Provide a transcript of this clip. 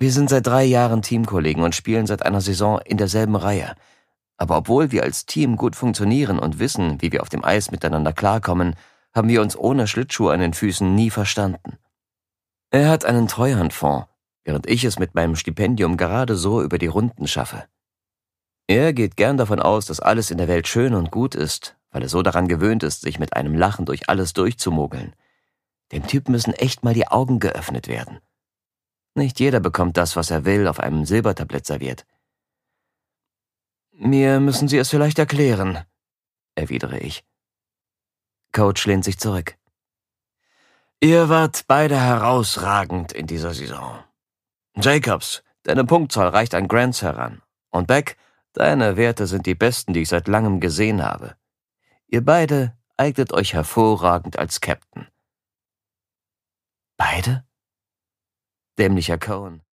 Wir sind seit 3 Jahren Teamkollegen und spielen seit einer Saison in derselben Reihe. Aber obwohl wir als Team gut funktionieren und wissen, wie wir auf dem Eis miteinander klarkommen, haben wir uns ohne Schlittschuhe an den Füßen nie verstanden. Er hat einen Treuhandfonds, während ich es mit meinem Stipendium gerade so über die Runden schaffe. Er geht gern davon aus, dass alles in der Welt schön und gut ist, weil er so daran gewöhnt ist, sich mit einem Lachen durch alles durchzumogeln. Dem Typ müssen echt mal die Augen geöffnet werden. Nicht jeder bekommt das, was er will, auf einem Silbertablett serviert. »Mir müssen Sie es vielleicht erklären«, erwidere ich. Coach lehnt sich zurück. »Ihr wart beide herausragend in dieser Saison. Jacobs, deine Punktzahl reicht an Grants heran. Und Beck, deine Werte sind die besten, die ich seit langem gesehen habe. Ihr beide eignet euch hervorragend als Captain.« »Beide?« Dämlicher Cohen.